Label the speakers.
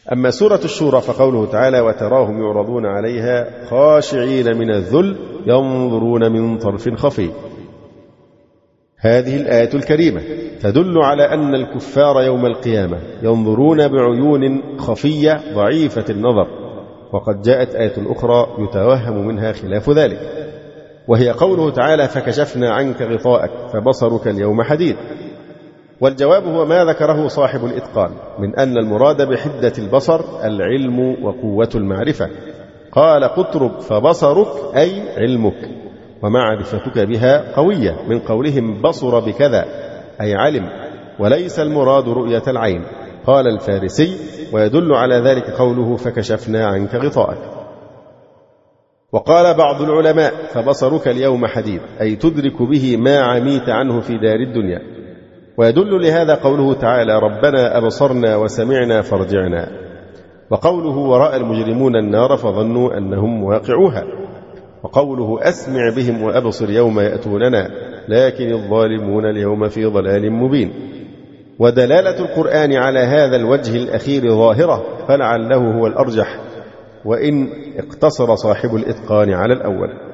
Speaker 1: أما سورة الشورى فقوله تعالى: وتراهم يعرضون عليها خاشعين من الذل ينظرون من طرف خفي. هذه الآية الكريمة تدل على أن الكفار يوم القيامة ينظرون بعيون خفية ضعيفة النظر، وقد جاءت آية أخرى يتوهم منها خلاف ذلك، وهي قوله تعالى: فكشفنا عنك غطاءك فبصرك اليوم حديد. والجواب هو ما ذكره صاحب الإتقان من أن المراد بحدة البصر العلم وقوة المعرفة. قال قطرب: فبصرك أي علمك ومعرفتك بها قوية، من قولهم بصر بكذا أي علم، وليس المراد رؤية العين. قال الفارسي: ويدل على ذلك قوله: فكشفنا عنك غطاءك. وقال بعض العلماء: فبصرك اليوم حديد أي تدرك به ما عميت عنه في دار الدنيا. ويدل لهذا قوله تعالى: ربنا أبصرنا وسمعنا فارجعنا. وقوله: ورأى المجرمون النار فظنوا أنهم واقعوها. وقوله: أسمع بهم وأبصر يوم يأتوننا لكن الظالمون اليوم في ضلال مبين. ودلالة القرآن على هذا الوجه الأخير ظاهرة، فلعله هو الأرجح، وإن اقتصر صاحب الإتقان على الأول.